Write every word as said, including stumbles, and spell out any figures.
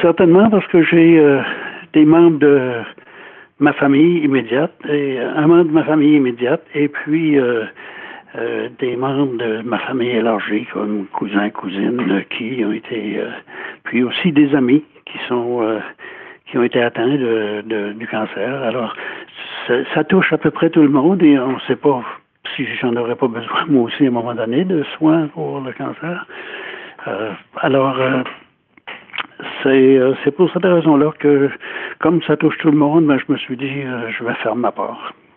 certainement parce que j'ai euh, des membres de ma famille immédiate, et un membre de ma famille immédiate, et puis euh, euh, des membres de ma famille élargie, comme cousins, cousines, euh, qui ont été, euh, puis aussi des amis qui sont, euh, qui ont été atteints de, de, du cancer. Alors, ça, ça touche à peu près tout le monde, et on ne sait pas si j'en aurais pas besoin, moi aussi, à un moment donné, de soins pour le cancer. Euh, alors, euh, c'est, euh, c'est pour cette raison-là que, comme ça touche tout le monde, ben, je me suis dit, euh, je vais faire ma part.